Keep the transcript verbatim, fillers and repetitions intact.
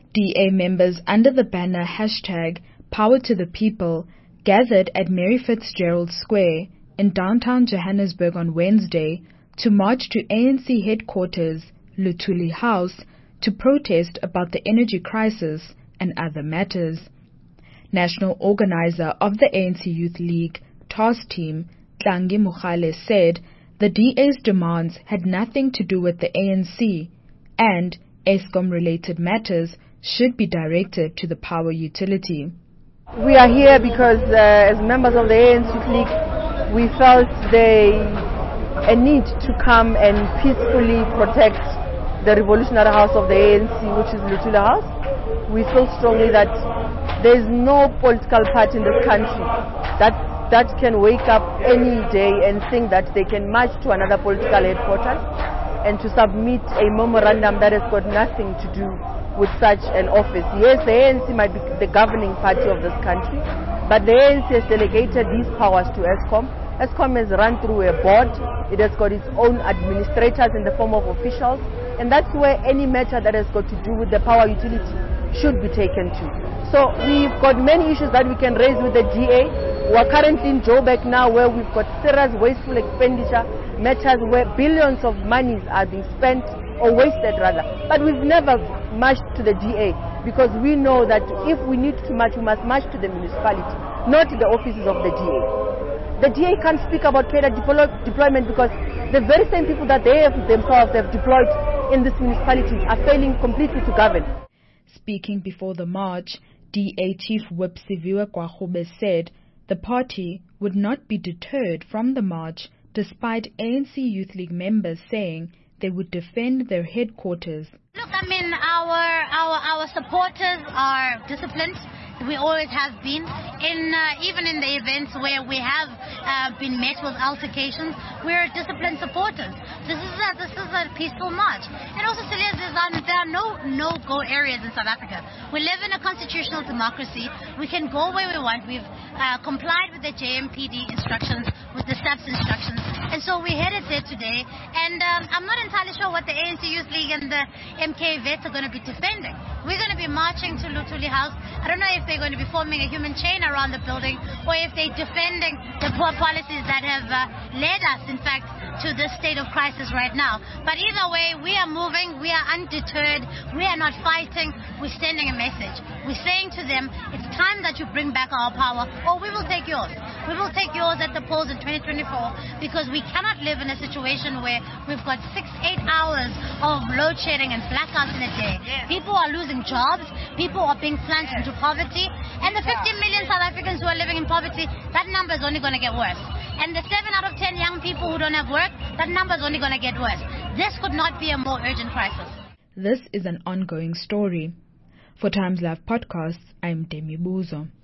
D A members under the banner hashtag Power to the People gathered at Mary Fitzgerald Square in downtown Johannesburg on Wednesday to march to A N C headquarters, Luthuli House, to protest about the energy crisis and other matters. National organizer of the A N C Youth League task team, Tlangi Mogale, said the D A's demands had nothing to do with the A N C and Eskom-related matters should be directed to the power utility. We are here because uh, as members of the A N C Youth League, we felt there a need to come and peacefully protect the revolutionary house of the A N C, which is Luthuli House. We feel strongly that there is no political party in this country that that can wake up any day and think that they can march to another political headquarters and to submit a memorandum that has got nothing to do with such an office. Yes, the A N C might be the governing party of this country, but the A N C has delegated these powers to Eskom. Eskom is run through a board. It has got its own administrators in the form of officials, and that's where any matter that has got to do with the power utility should be taken to. So we've got many issues that we can raise with the D A. We're currently in Joburg now, where we've got serious wasteful expenditure matters where billions of monies are being spent or wasted rather. But we've never marched to the D A because we know that if we need to march, we must march to the municipality, not to the offices of the D A. The D A can't speak about cadre deploy deployment because the very same people that they have themselves have deployed in these municipalities are failing completely to govern. Speaking before the march, D A Chief Whip Siviwe Kwagube said the party would not be deterred from the march despite A N C Youth League members saying they would defend their headquarters. Look, I mean, our, our, our supporters are disciplined. We always have been. In uh, even in the events where we have uh, been met with altercations, we're disciplined supporters. This is a, this is a peaceful march. And also, Celia, there are no no-go areas in South Africa. We live in a constitutional democracy. We can go where we want. We've uh, complied with the J M P D instructions, with the S A P S instructions, and so we headed there today. And um, I'm not entirely sure what the A N C Youth League and the M K vets are going to be defending. We're going to be marching to Luthuli House. I don't know if they're going to be forming a human chain around the building or if they're defending the poor policies that have uh, led us, in fact, to this state of crisis right now. But either way, we are moving, we are undeterred, we are not fighting, we're sending a message. We're saying to them, it's time that you bring back our power or we will take yours. We will take yours at the polls in twenty twenty-four because we cannot live in a situation where we've got six, eight hours of load shedding and blackouts in a day. People are losing jobs, people are being plunged into poverty, and the fifteen million South Africans who are living in poverty, that number is only going to get worse. And the seven out of ten young people who don't have work, that number is only going to get worse. This could not be a more urgent crisis. This is an ongoing story. For Times Live Podcasts, I'm Demi Buzo.